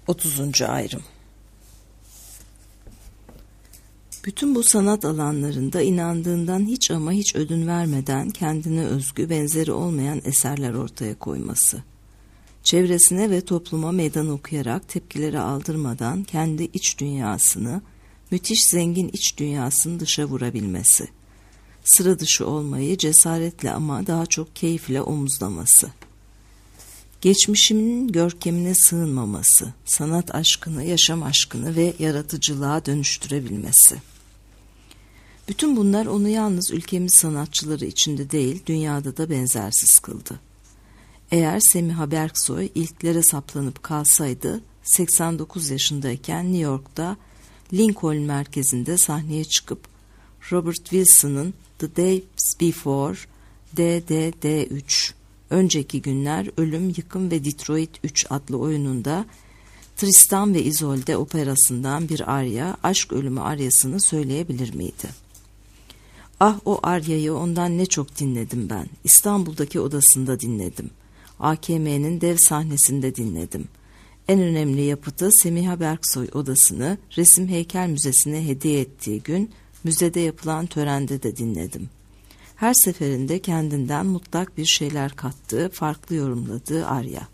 30. ayrım. Bütün bu sanat alanlarında inandığından hiç ama hiç ödün vermeden kendine özgü, benzeri olmayan eserler ortaya koyması. Çevresine ve topluma meydan okuyarak tepkileri aldırmadan kendi iç dünyasını, müthiş zengin iç dünyasını dışa vurabilmesi. Sıra dışı olmayı cesaretle ama daha çok keyifle omuzlaması. Geçmişinin görkemine sığınmaması, sanat aşkını, yaşam aşkını ve yaratıcılığa dönüştürebilmesi. Bütün bunlar onu yalnız ülkemiz sanatçıları içinde değil, dünyada da benzersiz kıldı. Eğer Semiha Berksoy ilklere saplanıp kalsaydı, 89 yaşındayken New York'ta Lincoln merkezinde sahneye çıkıp Robert Wilson'ın The Days Before, DDD3, Önceki Günler, Ölüm, Yıkım ve Detroit 3 adlı oyununda Tristan ve Isolde operasından bir arya, aşk ölümü aryasını söyleyebilir miydi? Ah, o aryayı ondan ne çok dinledim ben. İstanbul'daki odasında dinledim. AKM'nin dev sahnesinde dinledim. En önemli yapıtı Semiha Berksoy odasını Resim Heykel Müzesi'ne hediye ettiği gün müzede yapılan törende de dinledim. Her seferinde kendinden mutlak bir şeyler kattığı, farklı yorumladığı arya.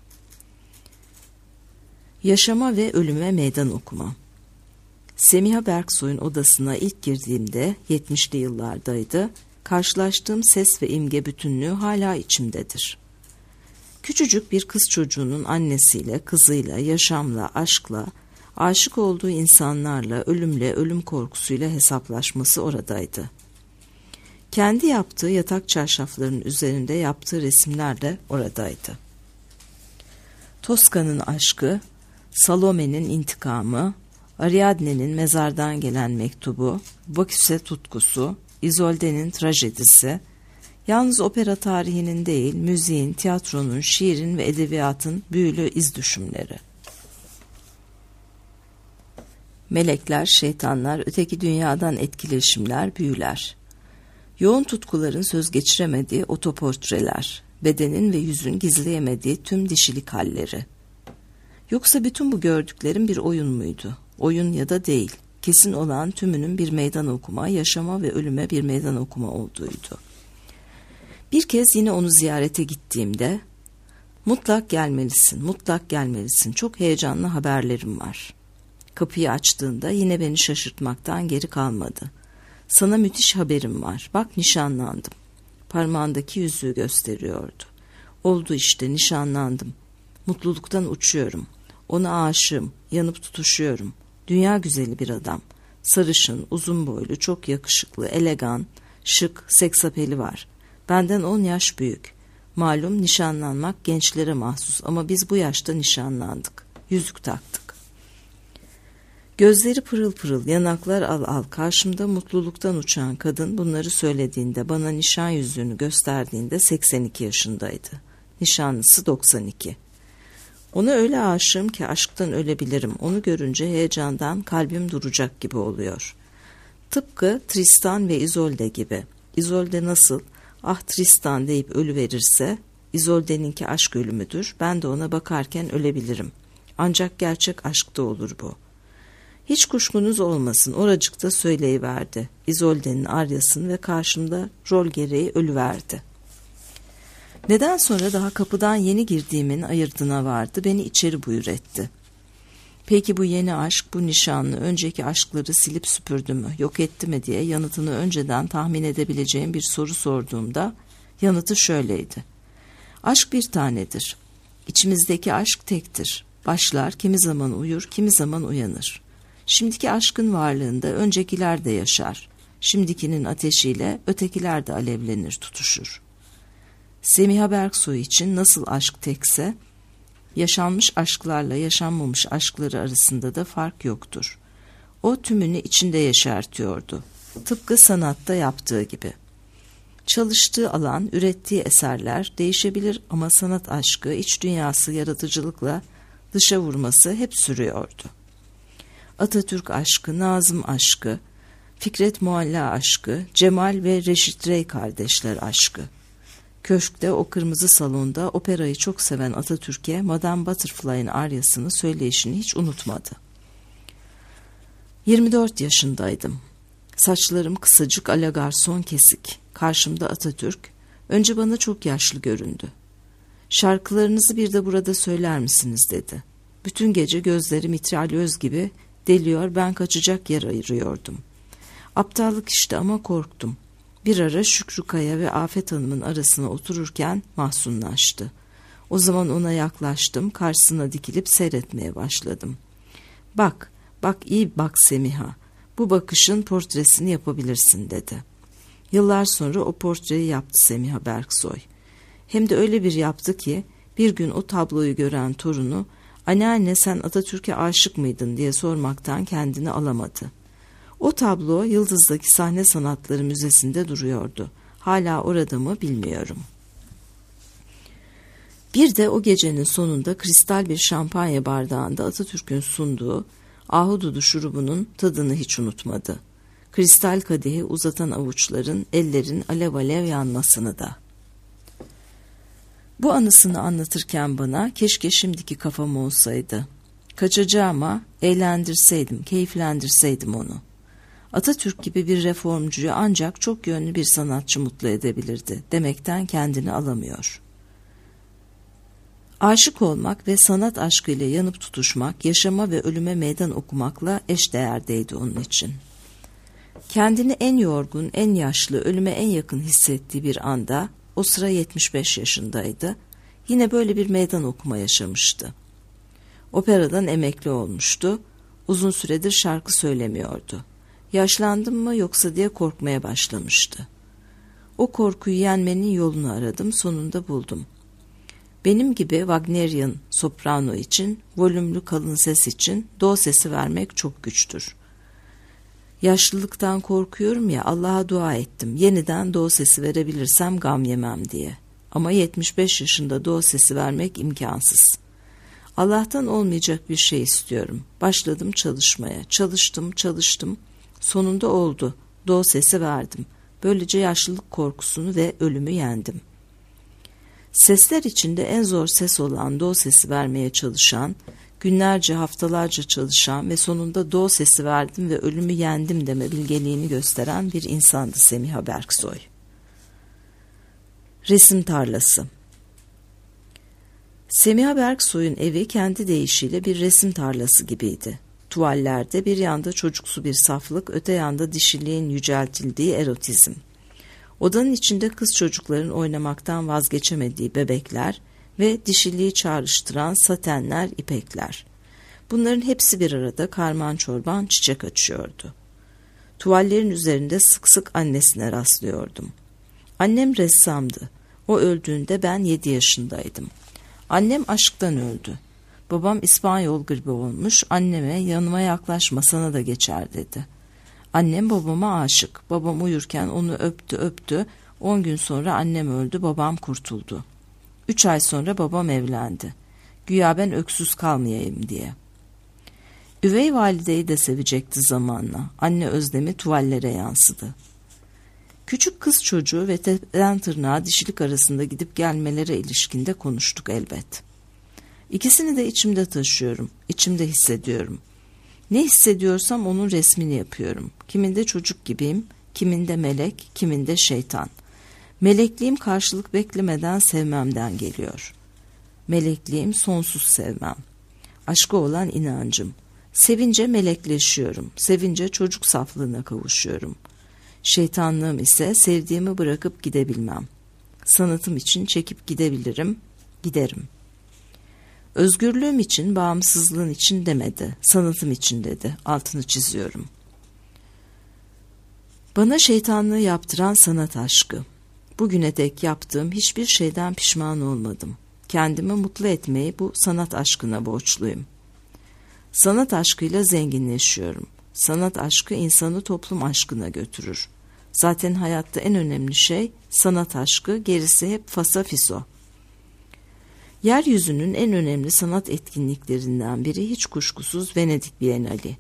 Yaşama ve ölüme meydan okuma. Semiha Berksoy'un odasına ilk girdiğimde 70'li yıllardaydı. Karşılaştığım ses ve imge bütünlüğü hala içimdedir. Küçücük bir kız çocuğunun annesiyle, kızıyla, yaşamla, aşkla, aşık olduğu insanlarla, ölümle, ölüm korkusuyla hesaplaşması oradaydı. Kendi yaptığı yatak çarşaflarının üzerinde yaptığı resimler de oradaydı. Tosca'nın aşkı, Salome'nin intikamı, Ariadne'nin mezardan gelen mektubu, Bacchus'e tutkusu, Isolde'nin trajedisi, yalnız opera tarihinin değil, müziğin, tiyatronun, şiirin ve edebiyatın büyülü izdüşümleri. Melekler, şeytanlar, öteki dünyadan etkileşimler, büyüler. Yoğun tutkuların söz geçiremediği otoportreler, bedenin ve yüzün gizleyemediği tüm dişilik halleri. Yoksa bütün bu gördüklerim bir oyun muydu? Oyun ya da değil, kesin olan tümünün bir meydan okuma, yaşama ve ölüme bir meydan okuma olduğuydu. Bir kez yine onu ziyarete gittiğimde, mutlak gelmelisin, mutlak gelmelisin, çok heyecanlı haberlerim var. Kapıyı açtığında yine beni şaşırtmaktan geri kalmadı. Sana müthiş haberim var, bak nişanlandım. Parmağındaki yüzüğü gösteriyordu. Oldu işte, nişanlandım. Mutluluktan uçuyorum. Ona aşığım, yanıp tutuşuyorum. Dünya güzeli bir adam. Sarışın, uzun boylu, çok yakışıklı, elegan, şık, seksapeli var. Benden 10 yaş büyük. Malum nişanlanmak gençlere mahsus ama biz bu yaşta nişanlandık. Yüzük taktık. Gözleri pırıl pırıl, yanaklar al al, karşımda mutluluktan uçan kadın bunları söylediğinde, bana nişan yüzüğünü gösterdiğinde 82 yaşındaydı. Nişanlısı 92. Ona öyle aşığım ki aşktan ölebilirim. Onu görünce heyecandan kalbim duracak gibi oluyor. Tıpkı Tristan ve Isolde gibi. Isolde nasıl, ah Tristan deyip ölüverirse, Isolde'ninki aşk ölümüdür. Ben de ona bakarken ölebilirim. Ancak gerçek aşkta olur bu. Hiç kuşkunuz olmasın, oracıkta söyleyiverdi. Isolde'nin aryasını ve karşımda rol gereği ölüverdi. Neden sonra daha kapıdan yeni girdiğimin ayırdına vardı, beni içeri buyur etti. Peki bu yeni aşk, bu nişanlı, önceki aşkları silip süpürdü mü, yok etti mi diye yanıtını önceden tahmin edebileceğim bir soru sorduğumda, yanıtı şöyleydi. Aşk bir tanedir. İçimizdeki aşk tektir. Başlar, kimi zaman uyur, kimi zaman uyanır. Şimdiki aşkın varlığında öncekiler de yaşar. Şimdikinin ateşiyle ötekiler de alevlenir, tutuşur. Semiha Berksoy için nasıl aşk tekse, yaşanmış aşklarla yaşanmamış aşkları arasında da fark yoktur. O tümünü içinde yeşertiyordu. Tıpkı sanatta yaptığı gibi. Çalıştığı alan, ürettiği eserler değişebilir ama sanat aşkı, iç dünyası yaratıcılıkla dışa vurması hep sürüyordu. Atatürk aşkı, Nazım aşkı, Fikret Mualla aşkı, Cemal ve Reşit Rey kardeşler aşkı. Köşkte, o kırmızı salonda operayı çok seven Atatürk'e Madame Butterfly'ın aryasını söyleyişini hiç unutmadı. 24 yaşındaydım. Saçlarım kısacık, ala garson kesik. Karşımda Atatürk. Önce bana çok yaşlı göründü. Şarkılarınızı bir de burada söyler misiniz dedi. Bütün gece gözlerim mitralyöz gibi deliyor, ben kaçacak yer ayırıyordum. Aptallık işte ama korktum. Bir ara Şükrü Kaya ve Afet Hanım'ın arasına otururken mahzunlaştı. O zaman ona yaklaştım, karşısına dikilip seyretmeye başladım. Bak iyi bak Semiha, bu bakışın portresini yapabilirsin dedi. Yıllar sonra o portreyi yaptı Semiha Berksoy. Hem de öyle bir yaptı ki bir gün o tabloyu gören torunu, anneanne sen Atatürk'e aşık mıydın diye sormaktan kendini alamadı. O tablo Yıldız'daki Sahne Sanatları Müzesi'nde duruyordu. Hala orada mı bilmiyorum. Bir de o gecenin sonunda kristal bir şampanya bardağında Atatürk'ün sunduğu ahududu şurubunun tadını hiç unutmadı. Kristal kadehi uzatan avuçların, ellerin alev alev yanmasını da. Bu anısını anlatırken bana keşke şimdiki kafam olsaydı. Kaçacağıma eğlendirseydim, keyiflendirseydim onu. Atatürk gibi bir reformcuyu ancak çok yönlü bir sanatçı mutlu edebilirdi demekten kendini alamıyor. Aşık olmak ve sanat aşkıyla yanıp tutuşmak, yaşama ve ölüme meydan okumakla eşdeğerdeydi onun için. Kendini en yorgun, en yaşlı, ölüme en yakın hissettiği bir anda, o sıra 75 yaşındaydı, yine böyle bir meydan okuma yaşamıştı. Operadan emekli olmuştu, uzun süredir şarkı söylemiyordu. Yaşlandım mı yoksa diye korkmaya başlamıştı. O korkuyu yenmenin yolunu aradım, sonunda buldum. Benim gibi Wagnerian soprano için, volümlü kalın ses için do sesi vermek çok güçtür. Yaşlılıktan korkuyorum ya, Allah'a dua ettim. Yeniden do sesi verebilirsem gam yemem diye. Ama 75 yaşında do sesi vermek imkansız. Allah'tan olmayacak bir şey istiyorum. Başladım çalışmaya. Çalıştım. Sonunda oldu. Do sesi verdim. Böylece yaşlılık korkusunu ve ölümü yendim. Sesler içinde en zor ses olan do sesi vermeye çalışan, günlerce haftalarca çalışan ve sonunda do sesi verdim ve ölümü yendim deme bilgeliğini gösteren bir insandı Semiha Berksoy. Resim tarlası. Semiha Berksoy'un evi kendi deyişiyle bir resim tarlası gibiydi. Tuvallerde bir yanda çocuksu bir saflık, öte yanda dişiliğin yüceltildiği erotizm. Odanın içinde kız çocukların oynamaktan vazgeçemediği bebekler ve dişiliği çağrıştıran satenler, ipekler. Bunların hepsi bir arada karman çorban çiçek açıyordu. Tuvallerin üzerinde sık sık annesine rastlıyordum. Annem ressamdı. O öldüğünde ben 7 yaşındaydım. Annem aşktan öldü. Babam İspanyol gribi olmuş, anneme yanıma yaklaşma sana da geçer dedi. Annem babama aşık. Babam uyurken onu öptü. 10 gün sonra annem öldü, babam kurtuldu. 3 ay sonra babam evlendi. Güya ben öksüz kalmayayım diye. Üvey valideyi de sevecekti zamanla. Anne özlemi tuvallere yansıdı. Küçük kız çocuğu ve tepeden tırnağa dişilik arasında gidip gelmelere ilişkinde konuştuk elbet. İkisini de içimde taşıyorum, içimde hissediyorum. Ne hissediyorsam onun resmini yapıyorum. Kiminde çocuk gibiyim, kiminde melek, kiminde şeytan. Melekliğim karşılık beklemeden sevmemden geliyor. Melekliğim sonsuz sevmem. Aşka olan inancım. Sevince melekleşiyorum, sevince çocuk saflığına kavuşuyorum. Şeytanlığım ise sevdiğimi bırakıp gidebilmem. Sanatım için çekip gidebilirim, giderim. Özgürlüğüm için, bağımsızlığın için demedi, sanatım için dedi, altını çiziyorum. Bana şeytanlığı yaptıran sanat aşkı. Bugüne dek yaptığım hiçbir şeyden pişman olmadım. Kendimi mutlu etmeyi bu sanat aşkına borçluyum. Sanat aşkıyla zenginleşiyorum. Sanat aşkı insanı toplum aşkına götürür. Zaten hayatta en önemli şey sanat aşkı, gerisi hep fasafiso. Yeryüzünün en önemli sanat etkinliklerinden biri hiç kuşkusuz Venedik Bienali.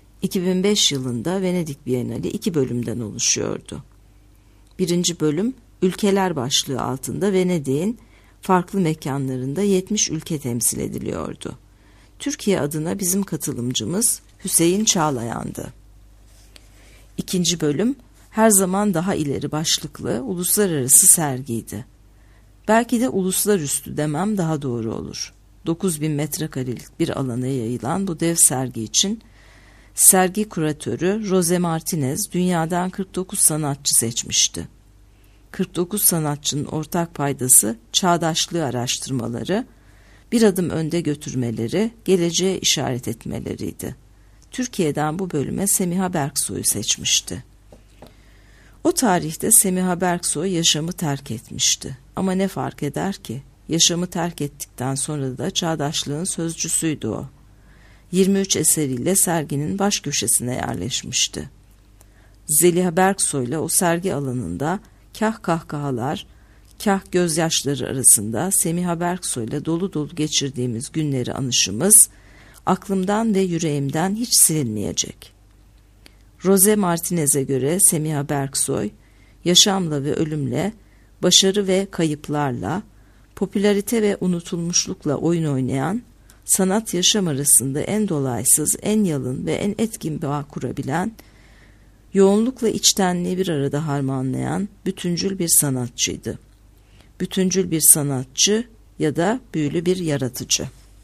2005 yılında Venedik Bienali 2 bölümden oluşuyordu. Birinci bölüm Ülkeler başlığı altında Venedik'in farklı mekanlarında 70 ülke temsil ediliyordu. Türkiye adına bizim katılımcımız Hüseyin Çağlayan'dı. İkinci bölüm her zaman daha ileri başlıklı uluslararası sergiydi. Belki de uluslararası demem daha doğru olur. 9.000 metrekarelik bir alana yayılan bu dev sergi için sergi kuratörü Jose Martinez dünyadan 49 sanatçı seçmişti. 49 sanatçının ortak paydası çağdaşlığı araştırmaları, bir adım önde götürmeleri, geleceğe işaret etmeleriydi. Türkiye'den bu bölüme Semiha Berksoy'u seçmişti. O tarihte Semiha Berksoy yaşamı terk etmişti. Ama ne fark eder ki? Yaşamı terk ettikten sonra da çağdaşlığın sözcüsüydü o. 23 eseriyle serginin baş köşesine yerleşmişti. Zeliha Berksoy'la o sergi alanında kah kahkahalar, kah gözyaşları arasında Semiha Berksoy'la dolu dolu geçirdiğimiz günleri anışımız aklımdan ve yüreğimden hiç silinmeyecek. Jose Martinez'e göre Semiha Berksoy, yaşamla ve ölümle, başarı ve kayıplarla, popülarite ve unutulmuşlukla oyun oynayan, sanat yaşam arasında en dolaysız, en yalın ve en etkin bağ kurabilen, yoğunlukla içtenliği bir arada harmanlayan bütüncül bir sanatçıydı. Bütüncül bir sanatçı ya da büyülü bir yaratıcı.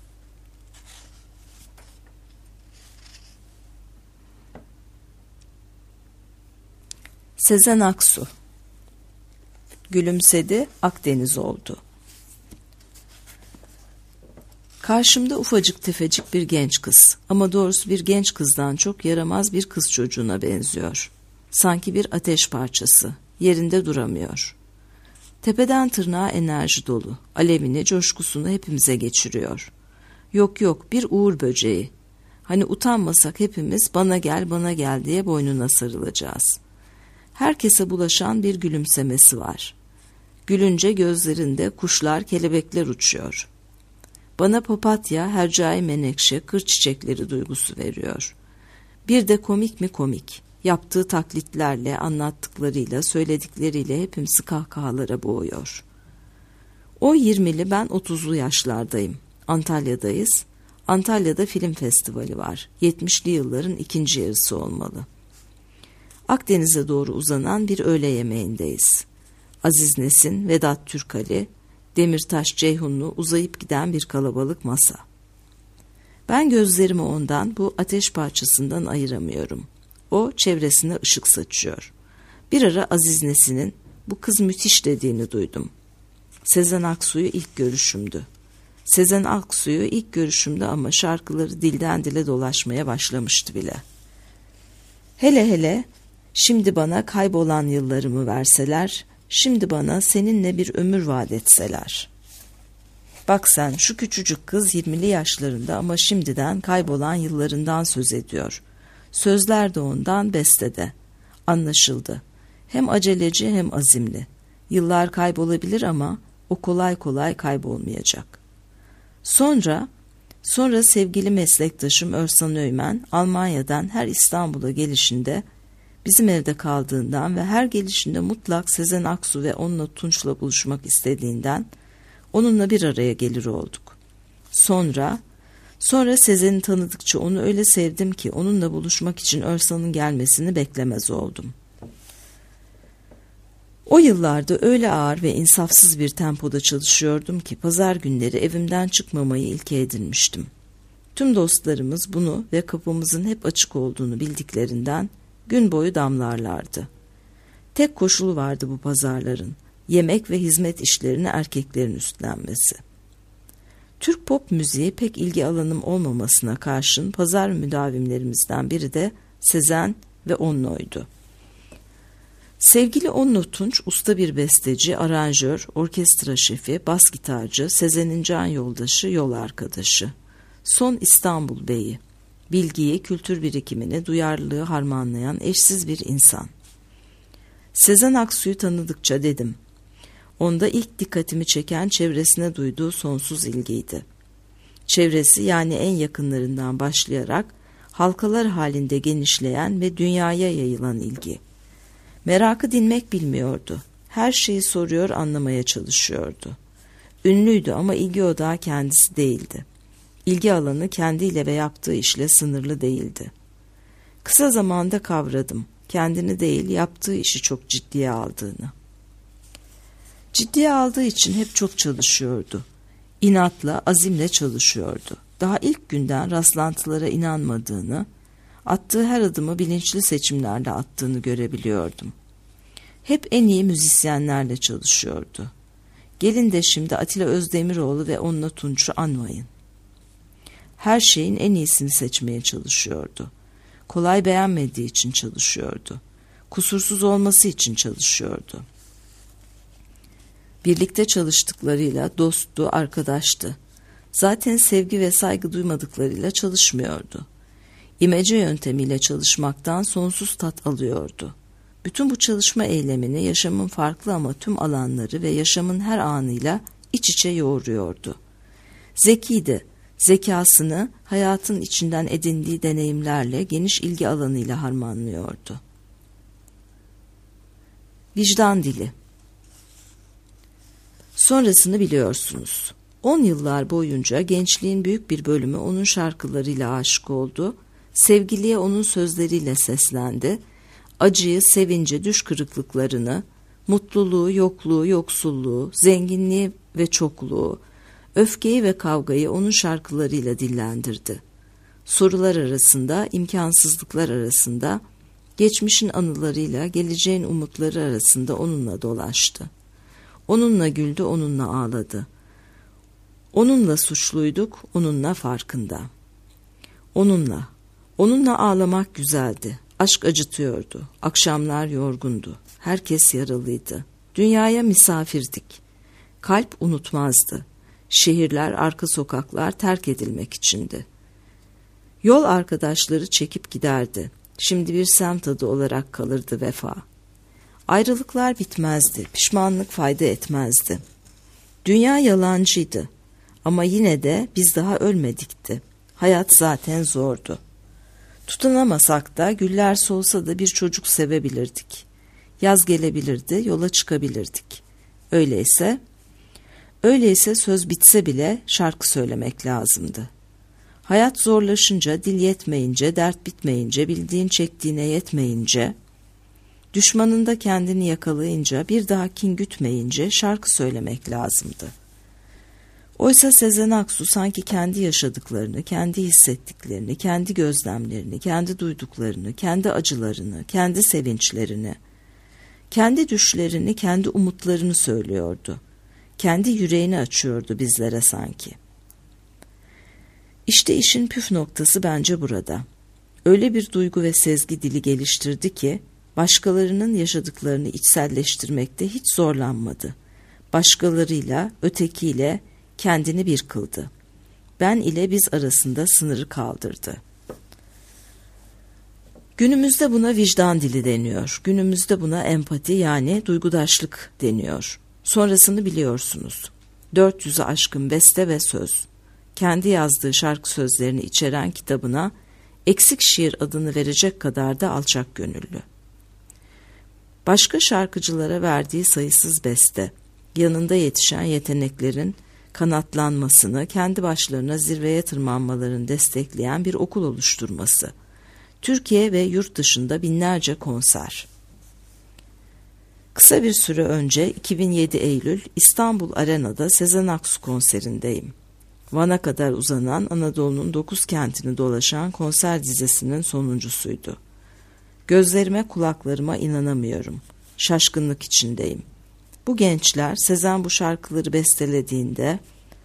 Sezen Aksu. Gülümsedi, Akdeniz oldu. Karşımda ufacık tefecik bir genç kız, ama doğrusu bir genç kızdan çok yaramaz bir kız çocuğuna benziyor. Sanki bir ateş parçası, yerinde duramıyor. Tepeden tırnağa enerji dolu, alevini, coşkusunu hepimize geçiriyor. Yok yok, bir uğur böceği. Hani utanmasak hepimiz bana gel bana gel diye boynuna sarılacağız. Herkese bulaşan bir gülümsemesi var. Gülünce gözlerinde kuşlar, kelebekler uçuyor. Bana papatya, hercai menekşe, kır çiçekleri duygusu veriyor. Bir de komik mi komik. Yaptığı taklitlerle, anlattıklarıyla, söyledikleriyle hepimizi kahkahalara boğuyor. O 20'li, ben 30'lu yaşlardayım. Antalya'dayız. Antalya'da film festivali var. 70'li yılların ikinci yarısı olmalı. Akdeniz'e doğru uzanan bir öğle yemeğindeyiz. Aziz Nesin, Vedat Türkali, Demirtaş Ceyhunlu uzayıp giden bir kalabalık masa. Ben gözlerimi ondan, bu ateş parçasından ayıramıyorum. O çevresine ışık saçıyor. Bir ara Aziz Nesin'in bu kız müthiş dediğini duydum. Sezen Aksu'yu ilk görüşümdü. Sezen Aksu'yu ilk görüşümde ama şarkıları dilden dile dolaşmaya başlamıştı bile. Hele hele şimdi bana kaybolan yıllarımı verseler, şimdi bana seninle bir ömür vaat etseler. Bak sen, şu küçücük kız 20'li yaşlarında ama şimdiden kaybolan yıllarından söz ediyor. Sözler de ondan, bestede. Anlaşıldı. Hem aceleci hem azimli. Yıllar kaybolabilir ama o kolay kolay kaybolmayacak. Sonra sevgili meslektaşım Örsan Öymen Almanya'dan her İstanbul'a gelişinde bizim evde kaldığından ve her gelişinde mutlak Sezen Aksu ve onunla Tunç'la buluşmak istediğinden onunla bir araya gelir olduk. Sonra Sezen'i tanıdıkça onu öyle sevdim ki onunla buluşmak için Örsan'ın gelmesini beklemez oldum. O yıllarda öyle ağır ve insafsız bir tempoda çalışıyordum ki pazar günleri evimden çıkmamayı ilke edinmiştim. Tüm dostlarımız bunu ve kapımızın hep açık olduğunu bildiklerinden gün boyu damlarlardı. Tek koşulu vardı bu pazarların, yemek ve hizmet işlerini erkeklerin üstlenmesi. Türk pop müziği pek ilgi alanım olmamasına karşın pazar müdavimlerimizden biri de Sezen ve Onno'ydu. Sevgili Onno Tunç, usta bir besteci, aranjör, orkestra şefi, bas gitarcı, Sezen'in can yoldaşı, yol arkadaşı. Son İstanbul Beyi, bilgiyi, kültür birikimini, duyarlılığı harmanlayan eşsiz bir insan. Sezen Aksu'yu tanıdıkça dedim. Onda ilk dikkatimi çeken çevresine duyduğu sonsuz ilgiydi. Çevresi, yani en yakınlarından başlayarak halkalar halinde genişleyen ve dünyaya yayılan ilgi. Merakı dinmek bilmiyordu. Her şeyi soruyor, anlamaya çalışıyordu. Ünlüydü ama ilgi odağı kendisi değildi. İlgi alanı kendiyle ve yaptığı işle sınırlı değildi. Kısa zamanda kavradım, kendini değil yaptığı işi çok ciddiye aldığını. Ciddiye aldığı için hep çok çalışıyordu. İnatla, azimle çalışıyordu. Daha ilk günden rastlantılara inanmadığını, attığı her adımı bilinçli seçimlerle attığını görebiliyordum. Hep en iyi müzisyenlerle çalışıyordu. Gelin de şimdi Atilla Özdemiroğlu ve onunla Tunç'u anmayın. Her şeyin en iyisini seçmeye çalışıyordu. Kolay beğenmediği için çalışıyordu. Kusursuz olması için çalışıyordu. Birlikte çalıştıklarıyla dosttu, arkadaştı. Zaten sevgi ve saygı duymadıklarıyla çalışmıyordu. İmece yöntemiyle çalışmaktan sonsuz tat alıyordu. Bütün bu çalışma eylemini yaşamın farklı ama tüm alanları ve yaşamın her anıyla iç içe yoğuruyordu. Zekiydi. Zekasını hayatın içinden edindiği deneyimlerle geniş ilgi alanıyla harmanlıyordu. Vicdan dili. Sonrasını biliyorsunuz. 10 yıllar boyunca gençliğin büyük bir bölümü onun şarkılarıyla aşık oldu, sevgiliye onun sözleriyle seslendi, acıyı, sevinci, düş kırıklıklarını, mutluluğu, yokluğu, yoksulluğu, zenginliği ve çokluğu, öfkeyi ve kavgayı onun şarkılarıyla dillendirdi. Sorular arasında, imkansızlıklar arasında, geçmişin anılarıyla geleceğin umutları arasında onunla dolaştı. Onunla güldü, onunla ağladı. Onunla suçluyduk, onunla farkında. Onunla ağlamak güzeldi. Aşk acıtıyordu. Akşamlar yorgundu. Herkes yaralıydı. Dünyaya misafirdik. Kalp unutmazdı. Şehirler, arka sokaklar terk edilmek içindi. Yol arkadaşları çekip giderdi. Şimdi bir semt adı olarak kalırdı vefa. Ayrılıklar bitmezdi. Pişmanlık fayda etmezdi. Dünya yalancıydı. Ama yine de biz daha ölmedikti. Hayat zaten zordu. Tutunamasak da, güller solsa da bir çocuk sevebilirdik. Yaz gelebilirdi, yola çıkabilirdik. Öyleyse söz bitse bile şarkı söylemek lazımdı. Hayat zorlaşınca, dil yetmeyince, dert bitmeyince, bildiğin çektiğine yetmeyince, düşmanında kendini yakalayınca, bir daha kin gütmeyince şarkı söylemek lazımdı. Oysa Sezen Aksu sanki kendi yaşadıklarını, kendi hissettiklerini, kendi gözlemlerini, kendi duyduklarını, kendi acılarını, kendi sevinçlerini, kendi düşlerini, kendi umutlarını söylüyordu. Kendi yüreğini açıyordu bizlere sanki. İşte işin püf noktası bence burada. Öyle bir duygu ve sezgi dili geliştirdi ki, başkalarının yaşadıklarını içselleştirmekte hiç zorlanmadı. Başkalarıyla, ötekiyle kendini bir kıldı. Ben ile biz arasında sınırı kaldırdı. Günümüzde buna vicdan dili deniyor. Günümüzde buna empati yani duygudaşlık deniyor. Sonrasını biliyorsunuz. 400'ü aşkın beste ve söz. Kendi yazdığı şarkı sözlerini içeren kitabına Eksik Şiir adını verecek kadar da alçak gönüllü. Başka şarkıcılara verdiği sayısız beste, yanında yetişen yeteneklerin kanatlanmasını, kendi başlarına zirveye tırmanmalarını destekleyen bir okul oluşturması. Türkiye ve yurt dışında binlerce konser. Kısa bir süre önce 2007 Eylül İstanbul Arena'da Sezen Aksu konserindeyim. Van'a kadar uzanan Anadolu'nun 9 kentini dolaşan konser dizisinin sonuncusuydu. Gözlerime kulaklarıma inanamıyorum. Şaşkınlık içindeyim. Bu gençler Sezen bu şarkıları bestelediğinde,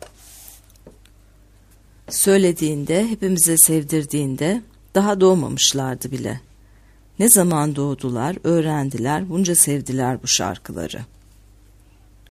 söylediğinde, hepimize sevdirdiğinde daha doğmamışlardı bile. Ne zaman doğdular, öğrendiler, bunca sevdiler bu şarkıları.